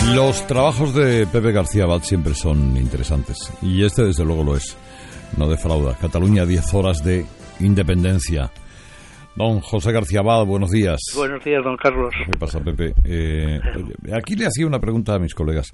Los trabajos de Pepe García Abad siempre son interesantes, y este desde luego lo es, no defrauda. Cataluña, 10 horas de independencia. Don José García Abad, buenos días. Buenos días, don Carlos. ¿Qué pasa, Pepe? Aquí le hacía una pregunta a mis colegas.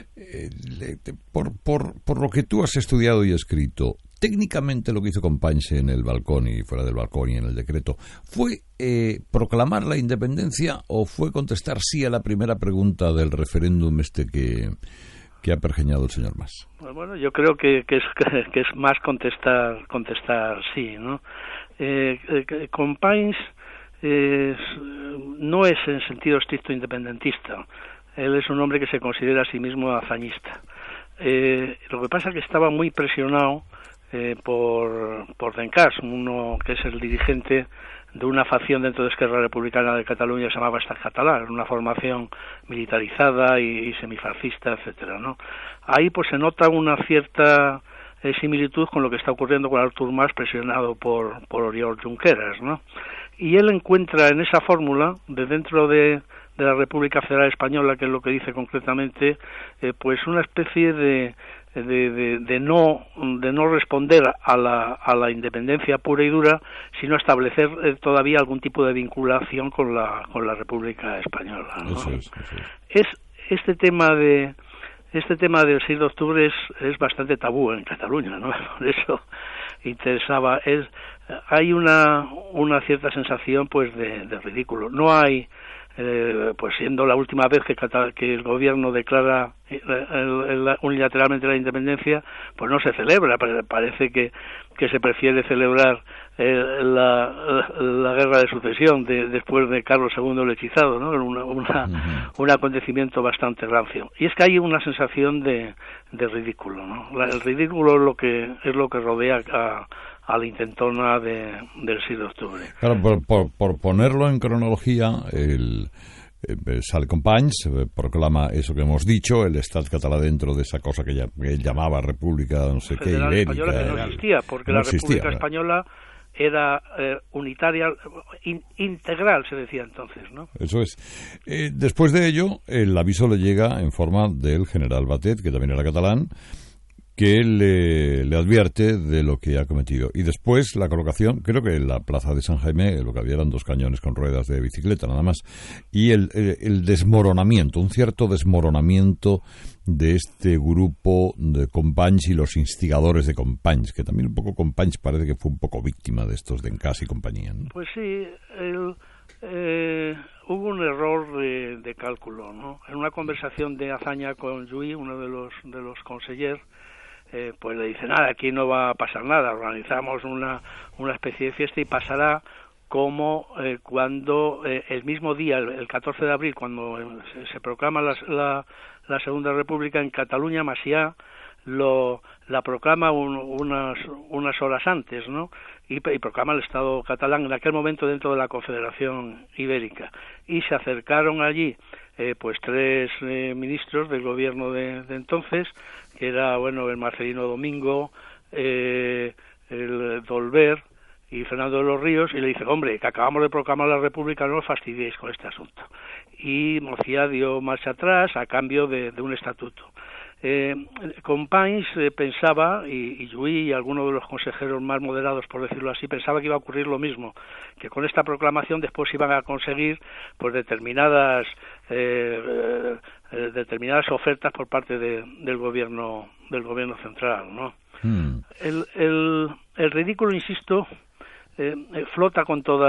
Por lo que tú has estudiado y escrito, técnicamente lo que hizo Companys en el balcón y fuera del balcón y en el decreto, ¿fue proclamar la independencia o fue contestar sí a la primera pregunta del referéndum que ha pergeñado el señor Mas? Bueno, yo creo que es más contestar sí, ¿no? Companys no es en sentido estricto independentista. Él es un hombre que se considera a sí mismo hazañista. Lo que pasa es que estaba muy presionado por Dencas, uno que es el dirigente de una facción dentro de Esquerra Republicana de Cataluña que se llamaba Estat Català, una formación militarizada y semifascista, etcétera, ¿no? Ahí pues se nota una cierta similitud con lo que está ocurriendo con Artur Mas, presionado por Oriol Junqueras, ¿no? Y él encuentra en esa fórmula, de dentro de la República Federal Española, que es lo que dice concretamente, pues una especie de no responder a la independencia pura y dura, sino establecer todavía algún tipo de vinculación con la República Española, ¿no? Eso es. Este tema del 6 de octubre es bastante tabú en Cataluña, ¿no? Por eso interesaba. Hay una cierta sensación pues de ridículo. No hay pues siendo la última vez que el gobierno declara unilateralmente la independencia, pues no se celebra. Parece que se prefiere celebrar la guerra de sucesión después de Carlos II el hechizado, ¿no? Un acontecimiento bastante rancio. Y es que hay una sensación de ridículo, ¿no? El ridículo es lo que rodea a la intentona del 6 de octubre. Claro, por ponerlo en cronología, sale Companys, proclama eso que hemos dicho, el Estat Català dentro de esa cosa que él llamaba República, no sé qué, Ibérica. Española, que no existía, porque la República Española era unitaria, integral, se decía entonces, ¿no? Eso es. Después de ello, el aviso le llega en forma del general Batet, que también era catalán, que le advierte de lo que ha cometido. Y después la colocación, creo que en la plaza de San Jaime, lo que había eran 2 cañones con ruedas de bicicleta, nada más. Y el desmoronamiento, un cierto desmoronamiento de este grupo de Companys y los instigadores de Companys, que también un poco Companys parece que fue un poco víctima de estos de Dencas y compañía, ¿no? Pues sí, hubo un error de cálculo, ¿no? En una conversación de hazaña con Lluís, uno de los consejeros, pues le dice, nada, aquí no va a pasar nada, organizamos una especie de fiesta y pasará como cuando el mismo día, el 14 de abril, cuando se proclama la Segunda República en Cataluña, Macià la proclama unas horas antes, ¿no? Y proclama el Estado catalán en aquel momento dentro de la Confederación Ibérica. Y se acercaron allí pues 3 ministros del gobierno de entonces, que era, bueno, el Marcelino Domingo, el Dolbert y Fernando de los Ríos, y le dice, hombre, que acabamos de proclamar la República, no os fastidiéis con este asunto. Y Macià dio marcha atrás a cambio de un estatuto. Companys pensaba, y Lluís y algunos de los consejeros más moderados, por decirlo así, pensaba que iba a ocurrir lo mismo, que con esta proclamación después iban a conseguir pues determinadas ofertas por parte del gobierno central, ¿no? El ridículo, insisto, flota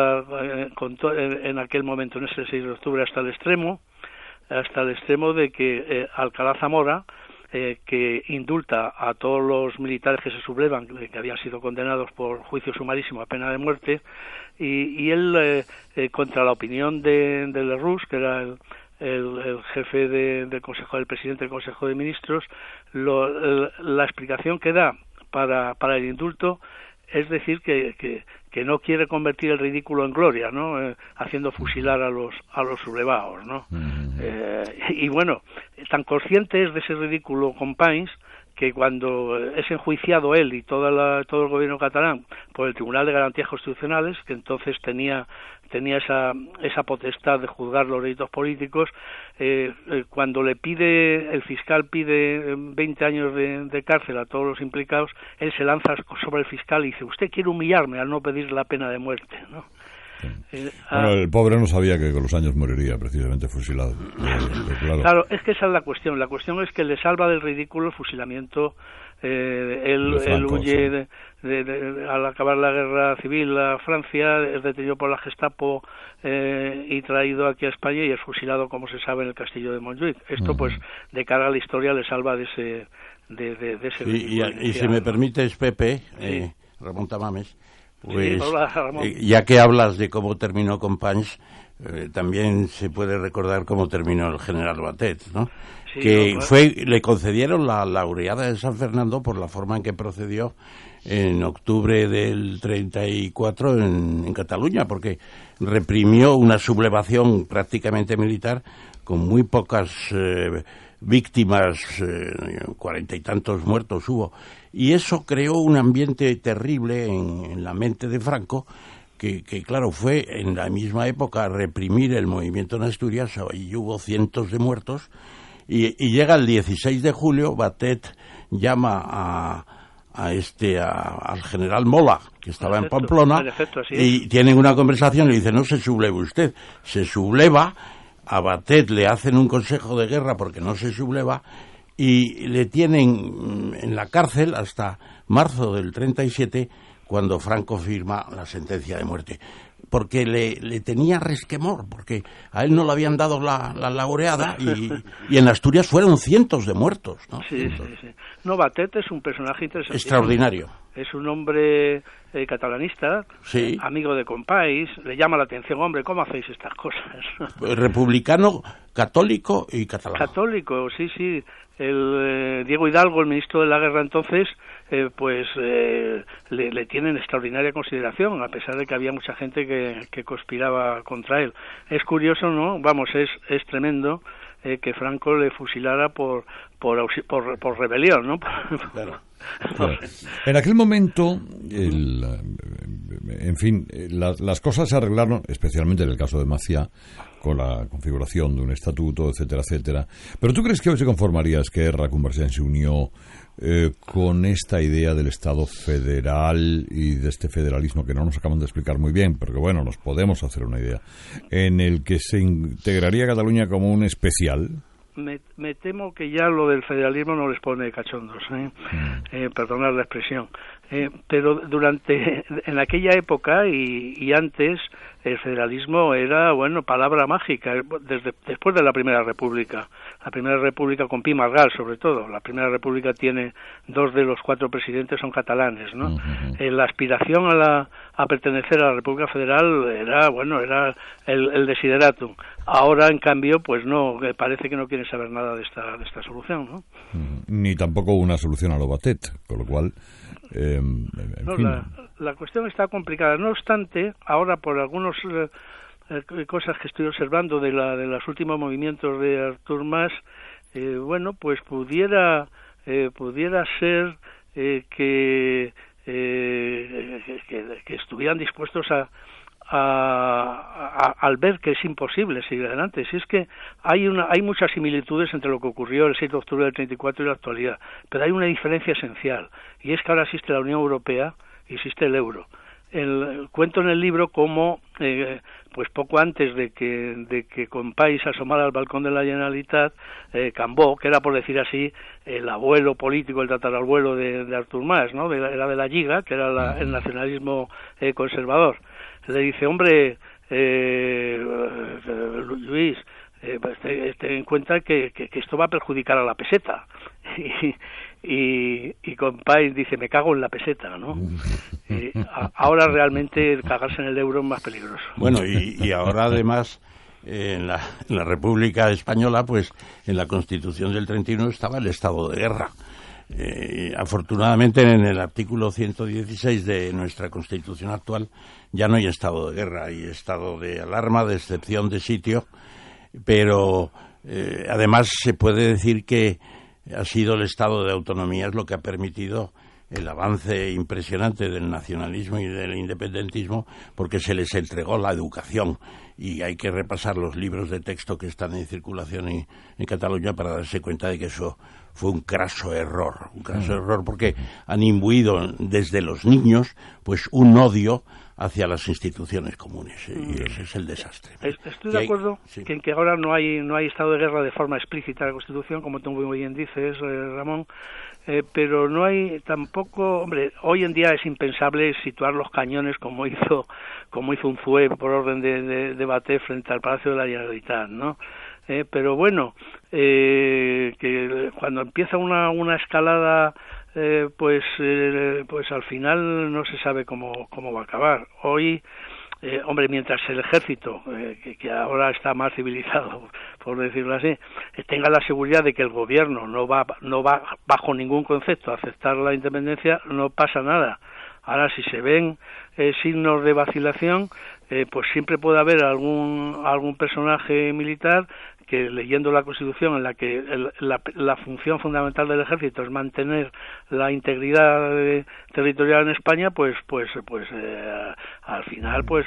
en aquel momento, en ese 6 de octubre, hasta el extremo de que Alcalá Zamora, que indulta a todos los militares que se sublevan, que habían sido condenados por juicio sumarísimo a pena de muerte, y él, contra la opinión de Lerroux, que era el jefe del Consejo, del presidente del Consejo de Ministros, la explicación que da para el indulto es decir que no quiere convertir el ridículo en gloria, ¿no? Haciendo fusilar a los sublevados, ¿no? Y bueno, tan consciente es de ese ridículo Companys que cuando es enjuiciado él y todo el gobierno catalán por el Tribunal de Garantías Constitucionales, que entonces tenía esa potestad de juzgar los delitos políticos, cuando el fiscal pide 20 años de cárcel a todos los implicados, él se lanza sobre el fiscal y dice: usted quiere humillarme al no pedir la pena de muerte, ¿no? Bueno, el pobre no sabía que con los años moriría precisamente fusilado. Claro, es que esa es la cuestión. La cuestión es que le salva del ridículo el fusilamiento. Él huye al acabar la guerra civil a Francia, es detenido por la Gestapo y traído aquí a España y es fusilado, como se sabe, en el castillo de Montjuic. Esto, pues, de cara a la historia, le salva de ese y si me permites, Pepe, sí. Ramón Tamames, pues, sí, hola, Ramón. Ya que hablas de cómo terminó Companys, también se puede recordar cómo terminó el general Batet, ¿no? Sí, que le concedieron la laureada de San Fernando por la forma en que procedió en octubre del 34 en Cataluña, porque reprimió una sublevación prácticamente militar con muy pocas víctimas, 40 y tantos muertos hubo, y eso creó un ambiente terrible en la mente de Franco, que claro, fue en la misma época reprimir el movimiento en Asturias, y hubo cientos de muertos, y llega el 16 de julio, Batet llama al general Mola, que estaba en Pamplona, y tienen una conversación, y le dice: no se subleve usted, se subleva. A Batet le hacen un consejo de guerra porque no se subleva y le tienen en la cárcel hasta marzo del 37, cuando Franco firma la sentencia de muerte, porque le tenía resquemor, porque a él no le habían dado la laureada y en Asturias fueron cientos de muertos, ¿no? Sí. No, Batet es un personaje interesante. Extraordinario. Es un hombre catalanista, sí. Amigo de Companys, le llama la atención: hombre, ¿cómo hacéis estas cosas? Republicano, católico y catalán. Católico, sí. Diego Hidalgo, el ministro de la guerra entonces, le tiene en extraordinaria consideración, a pesar de que había mucha gente que conspiraba contra él. Es curioso, ¿no? Vamos, es tremendo que Franco le fusilara por rebelión, ¿no? Claro. Claro. En aquel momento, en fin, las cosas se arreglaron, especialmente en el caso de Macià, con la configuración de un estatuto, etcétera, etcétera. Pero ¿tú crees que hoy se conformaría Esquerra, Convergencia se unió con esta idea del Estado federal y de este federalismo que no nos acaban de explicar muy bien, pero que bueno, nos podemos hacer una idea, en el que se integraría Cataluña como un especial? Me temo que ya lo del federalismo no les pone cachondos, perdonad la expresión, pero en aquella época y antes, el federalismo era, palabra mágica, después de la Primera República con Pi Margall, sobre todo. La Primera República tiene 2 de los 4 presidentes son catalanes, ¿no? La aspiración a pertenecer a la República Federal era el desideratum. Ahora, en cambio, pues no, parece que no quieren saber nada de esta solución, ¿no? Ni tampoco una solución a lo Batet, con lo cual... La cuestión está complicada. No obstante, ahora por algunas cosas que estoy observando de los últimos movimientos de Artur Mas, pues pudiera ser que estuvieran dispuestos al ver que es imposible seguir adelante. Si es que hay muchas similitudes entre lo que ocurrió el 6 de octubre del 34 y la actualidad, pero hay una diferencia esencial, y es que ahora existe la Unión Europea y existe el euro. Cuento en el libro cómo, pues poco antes de que Companys asomara al balcón de la Generalitat, Cambó, que era, por decir así, el abuelo político, el tatarabuelo de Artur Mas, ¿no? Era de la Lliga, que era el nacionalismo conservador. Le dice: hombre, Luis, ten en cuenta que esto va a perjudicar a la peseta. Y Companys dice: me cago en la peseta, ¿no? Ahora realmente cagarse en el euro es más peligroso. Bueno, y ahora además en la República Española, pues en la Constitución del 31 estaba el estado de guerra. Afortunadamente en el artículo 116 de nuestra Constitución actual ya no hay estado de guerra, hay estado de alarma, de excepción de sitio, pero además se puede decir que ha sido el estado de autonomía es lo que ha permitido el avance impresionante del nacionalismo y del independentismo, porque se les entregó la educación, y hay que repasar los libros de texto que están en circulación en Cataluña para darse cuenta de que eso fue un craso error porque han imbuido desde los niños pues un odio hacia las instituciones comunes, y ese es el desastre. Estoy de acuerdo en que ahora no hay estado de guerra de forma explícita en la Constitución, como tú muy bien dices, Ramón, pero no hay tampoco, hombre, hoy en día es impensable situar los cañones como hizo Unzué por orden de Batet frente al Palacio de la Generalitat, ¿no? Pero bueno, que cuando empieza una escalada, pues al final no se sabe cómo va a acabar. Hoy, hombre, mientras el ejército, que ahora está más civilizado, por decirlo así, tenga la seguridad de que el gobierno no va bajo ningún concepto a aceptar la independencia, no pasa nada. Ahora, si se ven signos de vacilación, pues siempre puede haber algún personaje militar que, leyendo la Constitución, en la que la función fundamental del ejército es mantener la integridad territorial en España, pues al final pues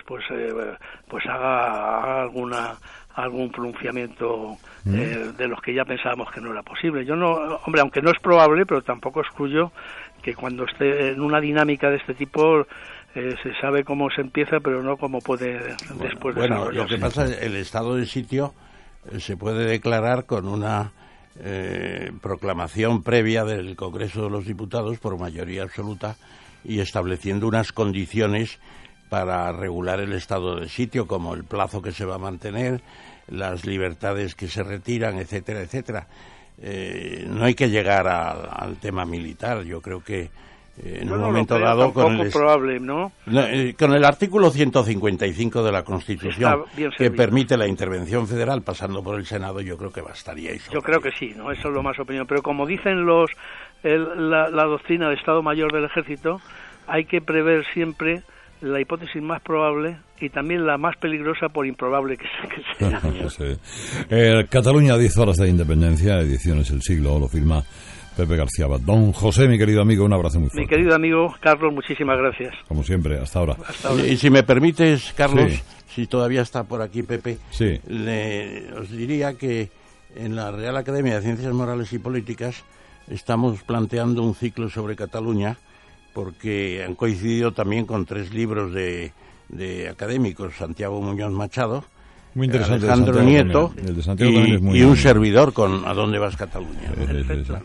haga algún pronunciamiento de los que ya pensábamos que no era posible. Yo no, hombre, aunque no es probable, pero tampoco excluyo que cuando esté en una dinámica de este tipo se sabe cómo se empieza, pero no cómo puede después desarrollarse. Bueno, lo que pasa es que el estado de sitio se puede declarar con una proclamación previa del Congreso de los Diputados por mayoría absoluta, y estableciendo unas condiciones para regular el estado de sitio, como el plazo que se va a mantener, las libertades que se retiran, etcétera, etcétera. No hay que llegar al tema militar. Yo creo que en un momento dado con el artículo 155 de la Constitución, que permite la intervención federal pasando por el Senado, yo creo que bastaría eso. Yo creo que sí, ¿no? Eso es lo más opinión, pero como dicen la doctrina del Estado Mayor del Ejército, hay que prever siempre la hipótesis más probable y también la más peligrosa, por improbable que sea. Sí. Cataluña, 10 horas de independencia, Ediciones El Siglo, lo firma Pepe García Abad. Don José, mi querido amigo, un abrazo muy fuerte. Mi querido amigo Carlos, muchísimas gracias. Como siempre, hasta ahora. Y si me permites, Carlos, si todavía está por aquí Pepe, sí, os diría que en la Real Academia de Ciencias Morales y Políticas estamos planteando un ciclo sobre Cataluña, porque han coincidido también con 3 libros de académicos, Santiago Muñoz Machado, muy interesante, Alejandro Nieto y un servidor con ¿A dónde vas, Cataluña? Perfecto.